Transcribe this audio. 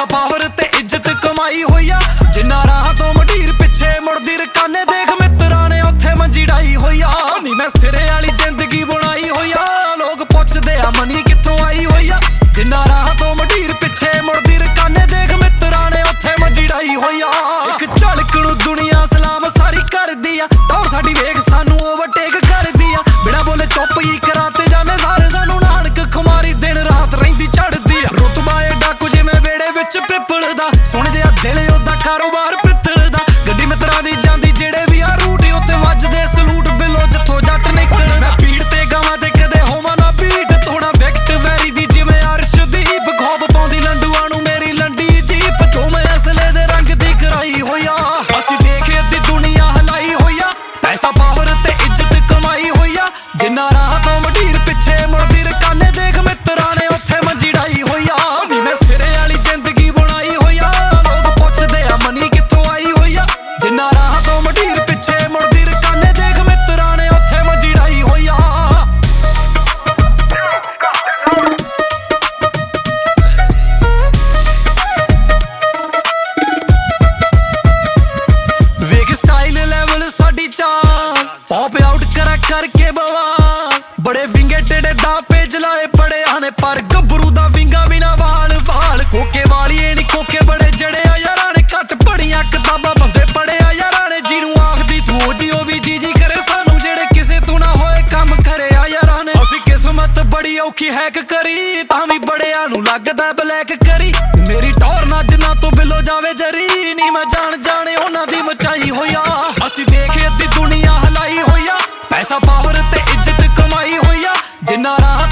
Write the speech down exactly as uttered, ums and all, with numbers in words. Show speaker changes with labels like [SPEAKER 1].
[SPEAKER 1] पैसा पावर ते इज्जत कमाई होई आ जिन्ना राह तो मटीर पिछे मुड़दी रकाने देख मित्रां ने उत्थे मंजी डाई होई आ नी मैं सिरे वाली जिंदगी बनाई होई आ लोग पुछदे आ मनी कित्थों आई होई आ जिन्ना राह तो मटीर पिछे मुड़दी रकाने देख मित्रां ने उत्थे मंजी डाई होई आ इक झलक नूं दुनिया सलाम सारी करदी आ टौर साडी वेख सानू ओवरटेक करदी आ बिना बोले चुप ही कराते जाने सारे सानू नानक खुमारी दिन रात रहिंदी चढ़दी आ रुतबा एडा कुछ जिवें वेड़े विच पिपल दा सुण जिहा दिल ओदा कारोबार पित्तल दा गड्डी मित्रां दी जांदी जेड़े भी आ रूट उत्ते वजदे सलूट बिलो जिथों जट निकलदा मैं पीड़ ते गावां ते कदे होवां ना बीट थोड़ा विकट वैरी दी जिवें अर्शदीप खौफ पाउंदी लंडूआं नूं मेरी लंडी जीप जो मैं असले दे रंग दी कराई होई आ असीं देखे अद्धी दुनिया हलाई होई आ पैसा पावर ते इज्जत कमाई होई आ जिन्ना राह तो मटीर पिछे मुड़दी रकाने देख मित्रां ने उत्थे मंजी डाई होई आ नी मैं सिरे वाली जिंदगी बनाई होई आ लोग पुछदे आ मनी कित्थों आई होई आ जिन्ना राह तो मटीर पिछे मुड़दी रकाने देख मित्रां ने उत्थे मंजी डाई होई आ वेख स्टाइल लेवल साडी चाल पॉप आउट करा करके बवाल बड़े विंगे टेढ़े दापे जलाए पड़े आने पर गबरू दा विंगा बिना वाल वाल कोके वाली नी कोके बड़े जड़े आ यारां ने घट पढ़ियां किताबां बंदे पढ़े आ यारां ने जिनू आखदी तू जी ओ वी जी जी करे सानू जेड़े किसे तू ना होए काम करे आ यारां ने असी किस्मत बड़ी औखी हैक करी तां वी बड़ियां नू लगदा ब्लैक करी मेरी टौर ना जिन्ना तो बिलो जावे जरी नी मैं जान जाने उन्हां दी मचाई होई आ असी देखे अद्धी दुनिया हलाई होई आ पैसा पावर ते इज्जत कमाई होई आ जिन्ना राह